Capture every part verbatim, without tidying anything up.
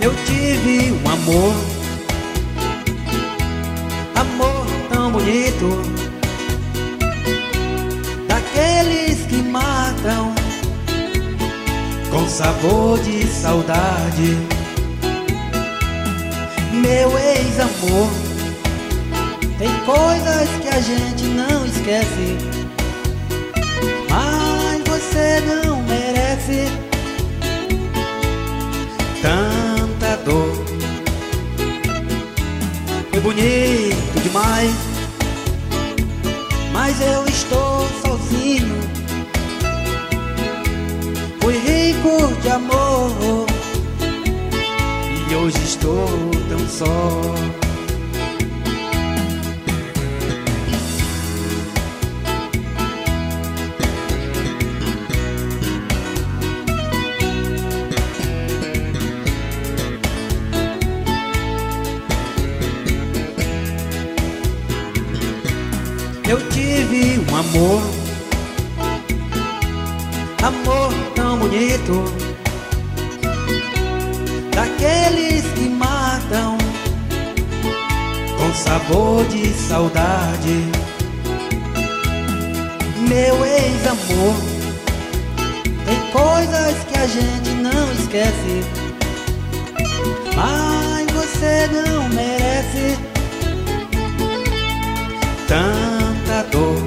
Eu tive um amor, amor tão bonito, daqueles que matam com sabor de saudade. Meu ex-amor, tem coisas que a gente não esquece, mas você não merece tanta dor. Foi bonito demais, mas eu estou sozinho. Fui rico de amor e hoje estou tão só. Eu tive um amor, amor tão bonito, daqueles que matam com sabor de saudade. Meu ex-amor, tem coisas que a gente não esquece, mas você não merece tanta dor.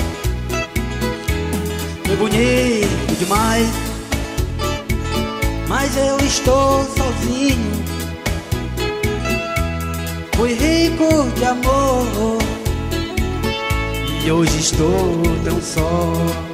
Foi bonito demais, mas eu estou sozinho. Fui rico de amor e hoje estou tão só.